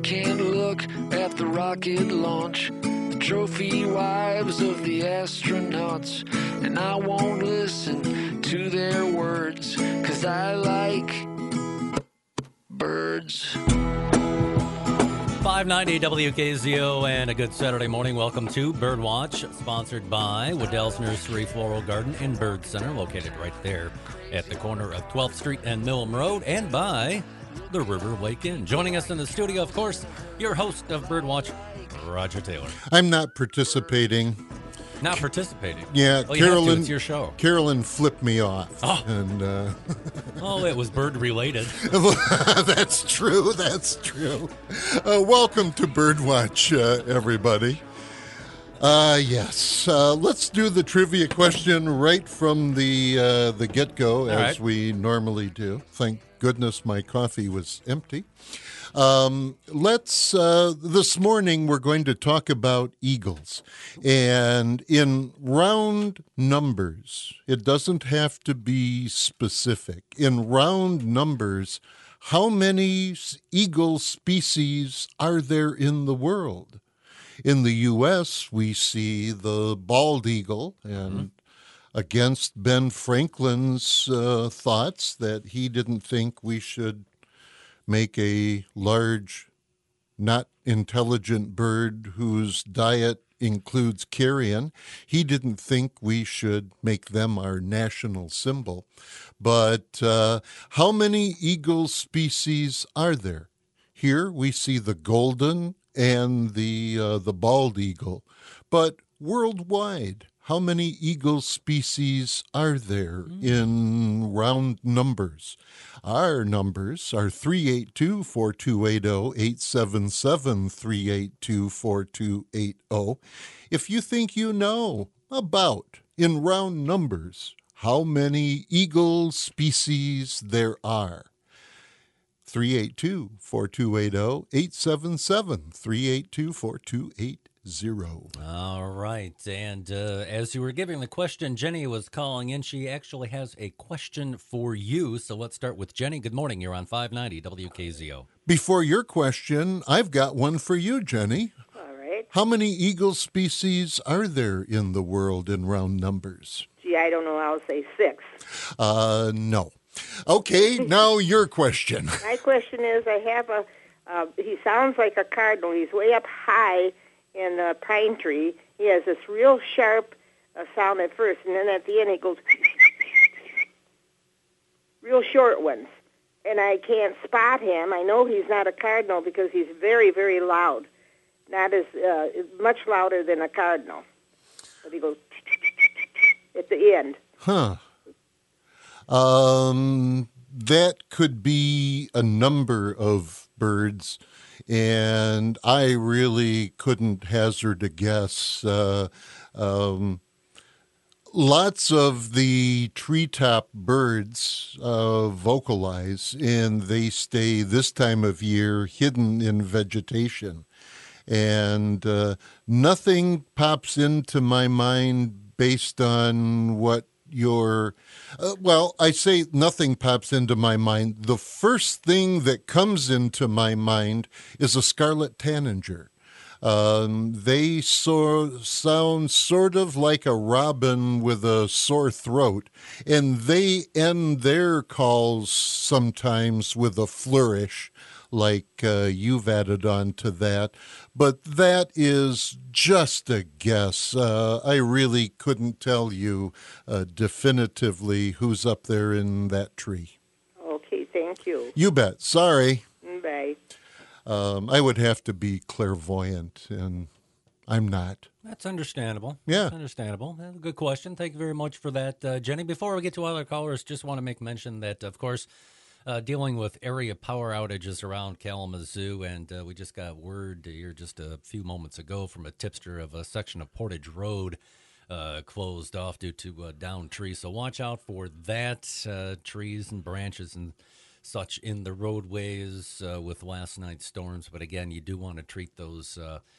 can't look at the rocket launch, the trophy wives of the astronauts, and I won't listen to their words, 'cause I like birds. 590 WKZO and a good Saturday morning. Welcome to Birdwatch, sponsored by Waddell's Nursery Floral Garden and Bird Center, located right there at the corner of 12th Street and Millam Road, and by the River Lake Inn. Joining us in the studio, of course, your host of Birdwatch, Roger Taylor. I'm not participating. Not participating? Yeah, well, Carolyn. It's your show. Carolyn flipped me off. Oh, and oh, it was bird related. That's true. That's true. Welcome to Birdwatch, everybody. Yes. Let's do the trivia question right from the get-go, as we normally do. Thank goodness my coffee was empty. This morning we're going to talk about eagles. And in round numbers, it doesn't have to be specific. In round numbers, how many eagle species are there in the world? In the U.S., we see the bald eagle, and against Ben Franklin's thoughts that he didn't think we should make a large, not intelligent bird whose diet includes carrion. He didn't think we should make them our national symbol. But how many eagle species are there? Here we see the golden and the bald eagle. But worldwide, how many eagle species are there in round numbers? Our numbers are 382-4280, 877-382-4280. If you think you know about, in round numbers, how many eagle species there are. 382-4280, 877-382-4280. All right. And as you were giving the question, Jenny was calling in. She actually has a question for you. So let's start with Jenny. Good morning. You're on 590 WKZO. Before your question, I've got one for you, Jenny. All right. How many eagle species are there in the world in round numbers? Gee, I don't know. I'll say 6. No. Okay, now your question. My question is, I have he sounds like a cardinal. He's way up high in a pine tree. He has this real sharp sound at first, and then at the end he goes real short ones. And I can't spot him. I know he's not a cardinal because he's very, very loud. Not as much louder than a cardinal. But he goes at the end. Huh. That could be a number of birds, and I really couldn't hazard a guess. Lots of the treetop birds vocalize, and they stay this time of year hidden in vegetation. And nothing pops into my mind based on what I say nothing pops into my mind. The first thing that comes into my mind is a scarlet tanager. They sound sort of like a robin with a sore throat, and they end their calls sometimes with a flourish, like you've added on to that. But that is just a guess. I really couldn't tell you definitively who's up there in that tree. Okay, thank you. You bet. Sorry. Bye. I would have to be clairvoyant, and I'm not. That's understandable. Yeah. That's understandable. That's a good question. Thank you very much for that, Jenny. Before we get to other callers, just want to make mention that, of course, dealing with area power outages around Kalamazoo, and we just got word here just a few moments ago from a tipster of a section of Portage Road closed off due to downed trees. So watch out for that, trees and branches and such in the roadways with last night's storms. But again, you do want to treat those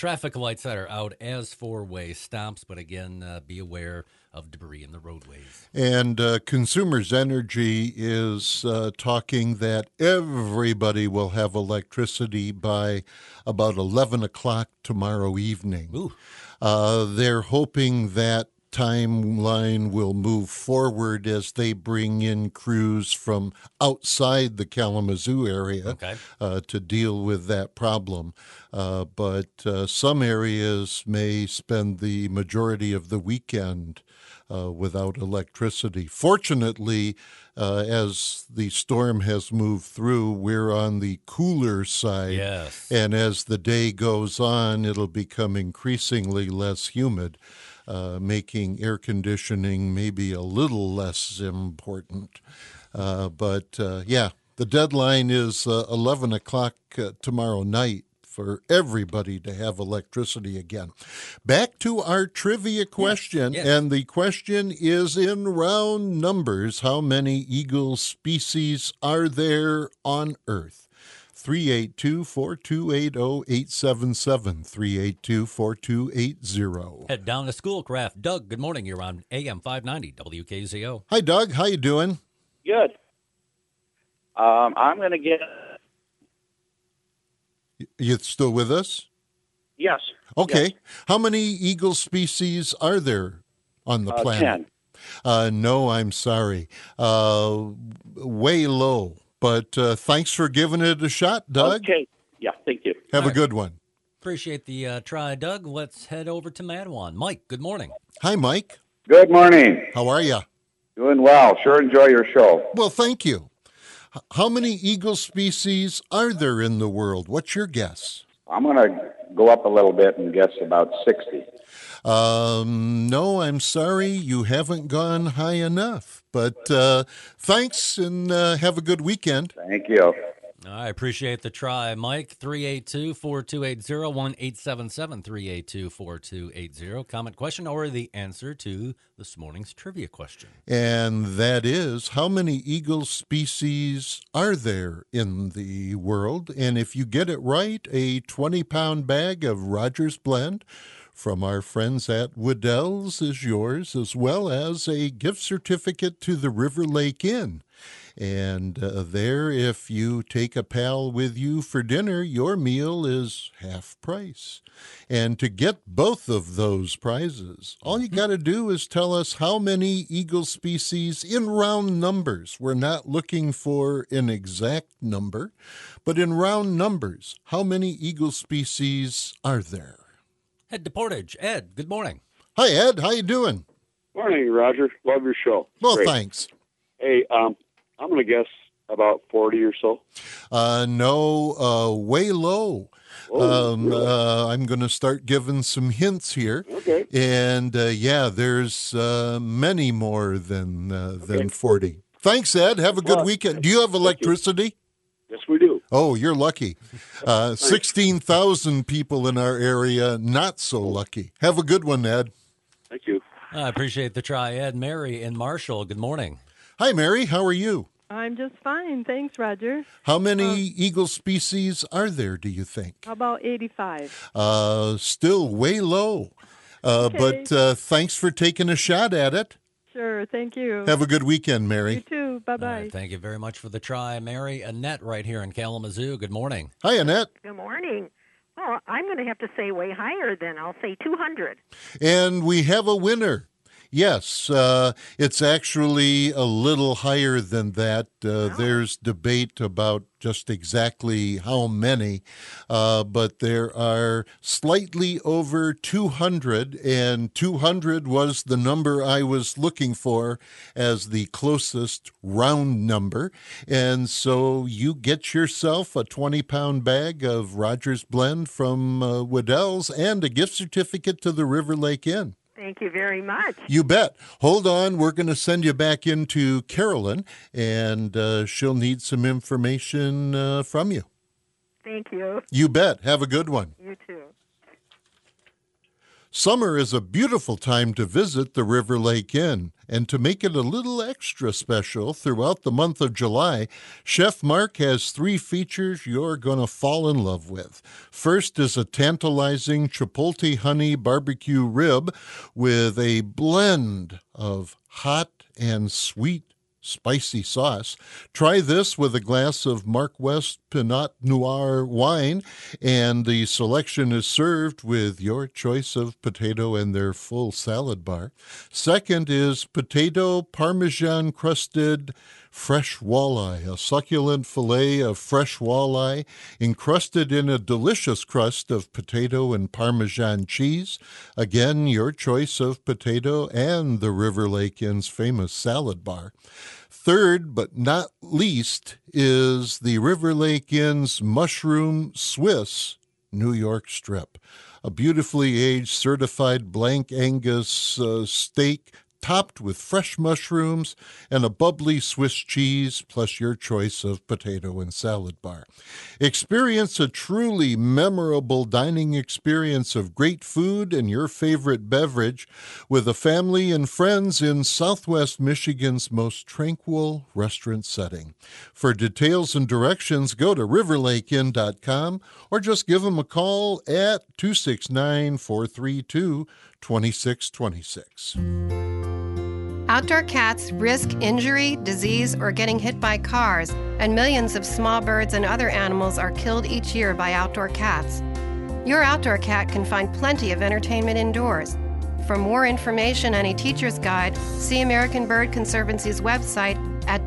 traffic lights that are out as four-way stops, but again, be aware of debris in the roadways. And Consumers Energy is talking that everybody will have electricity by about 11 o'clock tomorrow evening. Ooh. They're hoping that timeline will move forward as they bring in crews from outside the Kalamazoo area to deal with that problem. But some areas may spend the majority of the weekend without electricity. Fortunately, as the storm has moved through, we're on the cooler side. Yes. And as the day goes on, it'll become increasingly less humid, making air conditioning maybe a little less important. But the deadline is 11 o'clock tomorrow night for everybody to have electricity again. Back to our trivia question, Yes. and the question is in round numbers, how many eagle species are there on Earth? 382-4280-877, 382-4280. Head down to Schoolcraft. Doug, good morning. You're on AM 590 WKZO. Hi, Doug. How you doing? Good. I'm going to get... You still with us? Yes. Okay. Yes. How many eagle species are there on the planet? 10. No, I'm sorry. Way low. But thanks for giving it a shot, Doug. Okay. Yeah, thank you. Have a good one. Appreciate the try, Doug. Let's head over to Madawan. Mike, good morning. Hi, Mike. Good morning. How are you? Doing well. Sure enjoy your show. Well, thank you. How many eagle species are there in the world? What's your guess? I'm going to go up a little bit and guess about 60. No, I'm sorry. You haven't gone high enough. But thanks, and have a good weekend. Thank you. I appreciate the try, Mike. 382-4280, 1-877-382-4280. Comment, question, or the answer to this morning's trivia question. And that is, how many eagle species are there in the world? And if you get it right, a 20-pound bag of Rogers Blend from our friends at Waddell's is yours, as well as a gift certificate to the River Lake Inn. And there, if you take a pal with you for dinner, your meal is half price. And to get both of those prizes, all you got to do is tell us how many eagle species in round numbers. We're not looking for an exact number, but in round numbers, how many eagle species are there? Head to Portage. Ed, good morning. Hi, Ed. How you doing? Morning, Roger. Love your show. Well, Great. thanks. Hey, I'm going to guess about 40 or so. No, way low. Oh, really? I'm going to start giving some hints here. Okay. And there's many more than 40. Thanks, Ed. Have a good weekend. Do you have electricity? Yes, we do. Oh, you're lucky. 16,000 people in our area, not so lucky. Have a good one, Ed. Thank you. I appreciate the try, Ed. Mary in Marshall, good morning. Hi, Mary. How are you? I'm just fine. Thanks, Roger. How many eagle species are there, do you think? How about 85? Still way low. Okay. But thanks for taking a shot at it. Sure, thank you. Have a good weekend, Mary. You too. Bye-bye. Thank you very much for the try, Mary. Annette right here in Kalamazoo, good morning. Hi, Annette. Good morning. Well, I'm going to have to say way higher then. I'll say 200. And we have a winner. Yes, it's actually a little higher than that. There's debate about just exactly how many, but there are slightly over 200, and 200 was the number I was looking for as the closest round number. And so you get yourself a 20-pound bag of Rogers Blend from Waddell's and a gift certificate to the River Lake Inn. Thank you very much. You bet. Hold on. We're going to send you back into Carolyn, and she'll need some information from you. Thank you. You bet. Have a good one. You too. Summer is a beautiful time to visit the River Lake Inn, and to make it a little extra special throughout the month of July, Chef Mark has 3 features you're going to fall in love with. First is a tantalizing chipotle honey barbecue rib with a blend of hot and sweet spicy sauce. Try this with a glass of Mark West Pinot Noir wine, and the selection is served with your choice of potato and their full salad bar. Second is potato Parmesan crusted fresh walleye, a succulent fillet of fresh walleye encrusted in a delicious crust of potato and Parmesan cheese. Again, your choice of potato and the River Lake Inn's famous salad bar. Third, but not least, is the River Lake Inn's Mushroom Swiss New York Strip, a beautifully aged certified blank Angus steak topped with fresh mushrooms and a bubbly Swiss cheese, plus your choice of potato and salad bar. Experience a truly memorable dining experience of great food and your favorite beverage with a family and friends in Southwest Michigan's most tranquil restaurant setting. For details and directions, go to riverlakeinn.com or just give them a call at 269-432-2626. Outdoor cats risk injury, disease, or getting hit by cars, and millions of small birds and other animals are killed each year by outdoor cats. Your outdoor cat can find plenty of entertainment indoors. For more information and a teacher's guide, see American Bird Conservancy's website at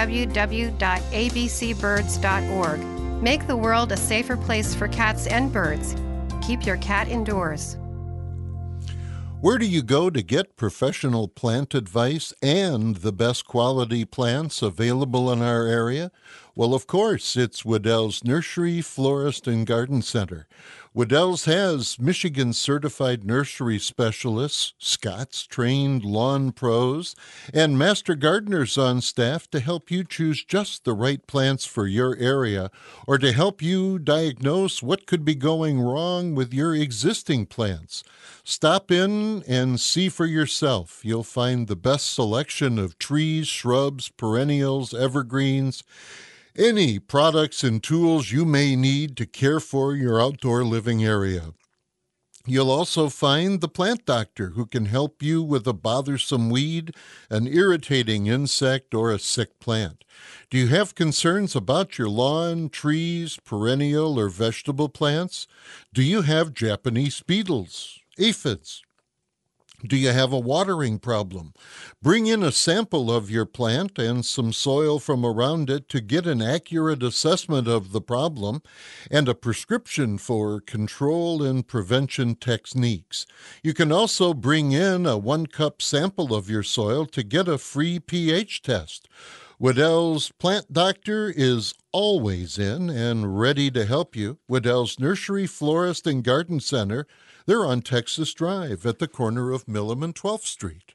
www.abcbirds.org. Make the world a safer place for cats and birds. Keep your cat indoors. Where do you go to get professional plant advice and the best quality plants available in our area? Well, of course, it's Waddell's Nursery, Florist, and Garden Center. Waddell's has Michigan-certified nursery specialists, Scott's trained lawn pros, and master gardeners on staff to help you choose just the right plants for your area or to help you diagnose what could be going wrong with your existing plants. Stop in and see for yourself. You'll find the best selection of trees, shrubs, perennials, evergreens, any products and tools you may need to care for your outdoor living area. You'll also find the plant doctor who can help you with a bothersome weed, an irritating insect, or a sick plant. Do you have concerns about your lawn, trees, perennial, or vegetable plants? Do you have Japanese beetles, aphids? Do you have a watering problem? Bring in a sample of your plant and some soil from around it to get an accurate assessment of the problem and a prescription for control and prevention techniques. You can also bring in a 1-cup sample of your soil to get a free pH test. Waddell's Plant Doctor is always in and ready to help you. Waddell's Nursery, Florist, and Garden Center. They're on Texas Drive at the corner of Millam and 12th Street.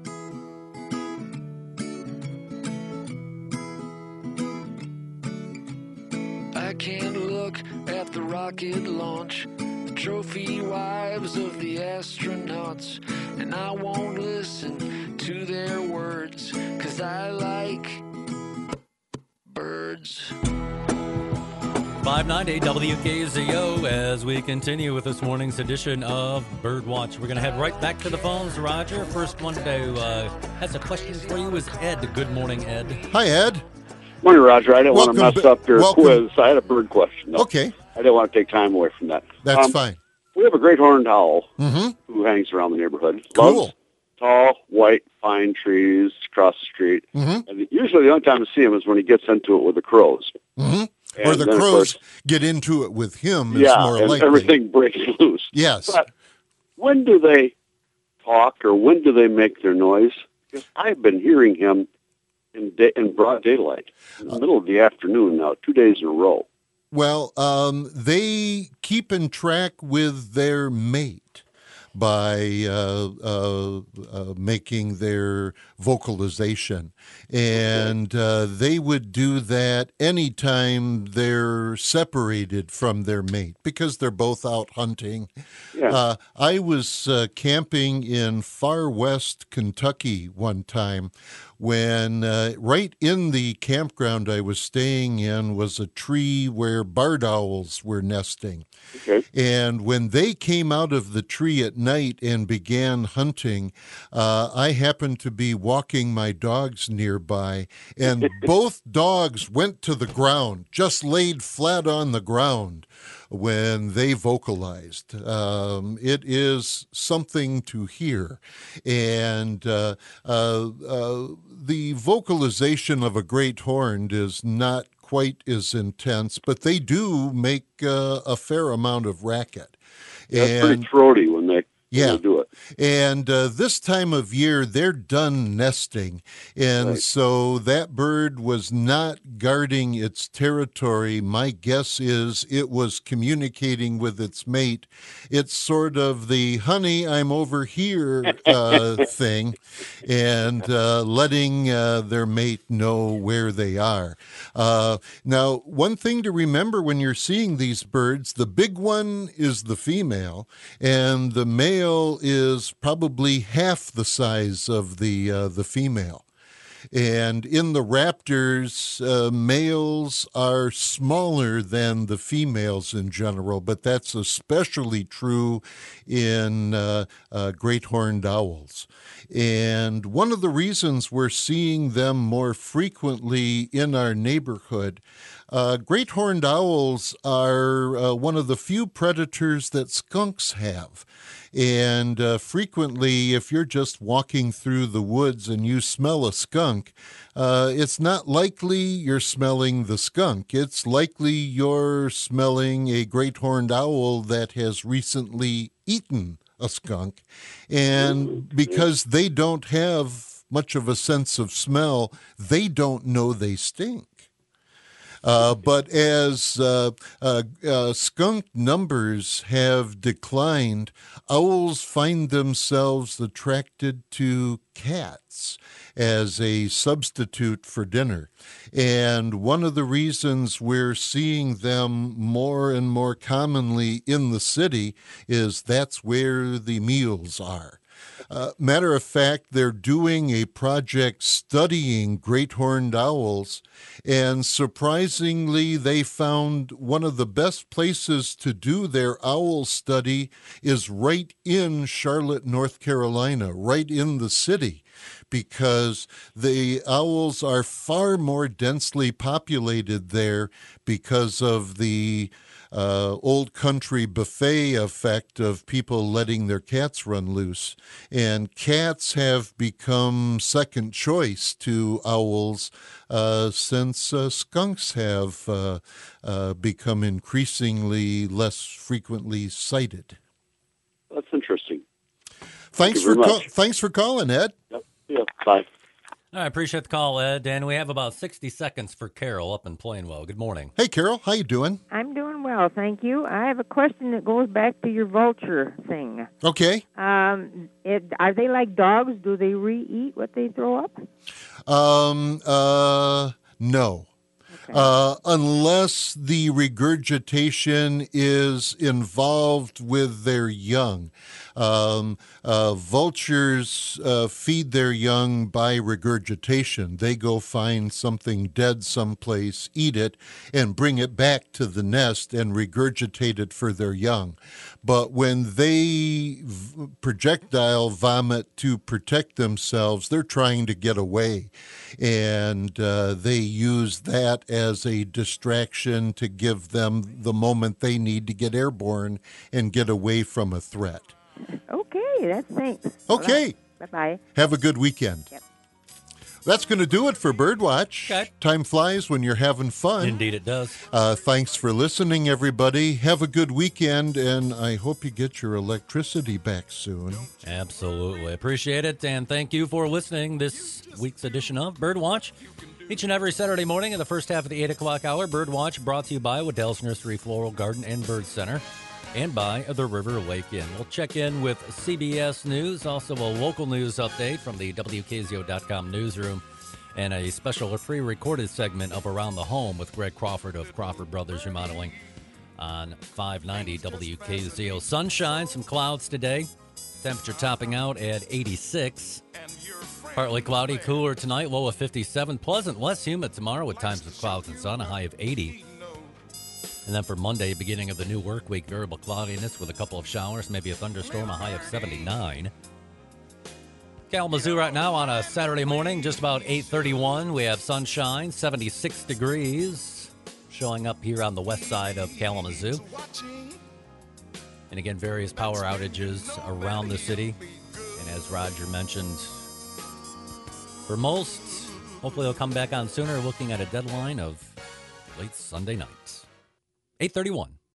I can't look at the rocket launch, the trophy wives of the astronauts, and I won't listen to their words, 'cause I like birds. 590 WKZO as we continue with this morning's edition of Birdwatch. We're going to head right back to the phones, Roger. First one to has a question for you is Ed. Good morning, Ed. Hi, Ed. Morning, Roger. I didn't want to mess up your quiz. I had a bird question, though. Okay. I didn't want to take time away from that. That's fine. We have a great horned owl who hangs around the neighborhood. Cool. Loves tall, white pine trees across the street. And usually the only time to see him is when he gets into it with the crows. Or the crows get into it with him is more and likely. Everything breaks loose. Yes. But when do they talk or when do they make their noise? Because I've been hearing him in broad daylight, in the middle of the afternoon now, 2 days in a row. Well, they keep in track with their mate. by making their vocalization. And they would do that anytime they're separated from their mate because they're both out hunting. Yeah. I was camping in far west Kentucky one time when right in the campground I was staying in was a tree where barred owls were nesting. Okay. And when they came out of the tree at night and began hunting, I happened to be walking my dogs nearby, and both dogs went to the ground, just laid flat on the ground when they vocalized. It is something to hear. And the vocalization of a great horned is not quite as intense, but they do make a fair amount of racket. Yeah, it's pretty throaty when they do it. And this time of year, they're done nesting. And so that bird was not guarding its territory. My guess is it was communicating with its mate. It's sort of the honey, I'm over here thing, and letting their mate know where they are. Now, one thing to remember when you're seeing these birds, the big one is the female, and the male is probably half the size of the female. And in the raptors, males are smaller than the females in general, but that's especially true in great horned owls. And one of the reasons we're seeing them more frequently in our neighborhood, great horned owls are one of the few predators that skunks have. And frequently, if you're just walking through the woods and you smell a skunk, it's not likely you're smelling the skunk. It's likely you're smelling a great horned owl that has recently eaten a skunk. And because they don't have much of a sense of smell, they don't know they stink. But as skunk numbers have declined, owls find themselves attracted to cats as a substitute for dinner. And one of the reasons we're seeing them more and more commonly in the city is that's where the meals are. Matter of fact, they're doing a project studying great horned owls, and surprisingly, they found one of the best places to do their owl study is right in Charlotte, North Carolina, right in the city, because the owls are far more densely populated there because of the old country buffet effect of people letting their cats run loose. And cats have become second choice to owls since skunks have become increasingly less frequently sighted. That's interesting. Thanks for calling, Ed. Yep. Yeah, bye. I appreciate the call, Ed. And we have about 60 seconds for Carol up in Plainwell. Good morning. Hey, Carol. How you doing? I'm doing well, thank you. I have a question that goes back to your vulture thing. Okay. Are they like dogs? Do they re-eat what they throw up? No. Okay. Unless the regurgitation is involved with their young. Vultures feed their young by regurgitation. They go find something dead someplace, eat it, and bring it back to the nest and regurgitate it for their young. But when they projectile vomit to protect themselves, they're trying to get away. And they use that as a distraction to give them the moment they need to get airborne and get away from a threat. Okay, that's thanks. Okay. Bye-bye. Have a good weekend. Yep. That's going to do it for Birdwatch. Okay. Time flies when you're having fun. Indeed it does. Thanks for listening, everybody. Have a good weekend, and I hope you get your electricity back soon. Absolutely. Appreciate it, and thank you for listening this week's edition of Birdwatch. Each and every Saturday morning in the first half of the 8 o'clock hour, Birdwatch brought to you by Waddell's Nursery Floral Garden and Bird Center. and by the River Lake Inn. We'll check in with CBS News, also a local news update from the WKZO.com newsroom, and a special pre-recorded segment of Around the Home with Greg Crawford of Crawford Brothers Remodeling on 590 WKZO. Sunshine, some clouds today. Temperature topping out at 86. Partly cloudy, cooler tonight, low of 57. Pleasant, less humid tomorrow with times of clouds and sun, a high of 80. And then for Monday, beginning of the new work week, variable cloudiness with a couple of showers, maybe a thunderstorm, a high of 79. Kalamazoo right now on a Saturday morning, just about 8:31. We have sunshine, 76 degrees, showing up here on the west side of Kalamazoo. And again, various power outages around the city. And as Roger mentioned, for most, hopefully they'll come back on sooner, looking at a deadline of late Sunday night. 8:31.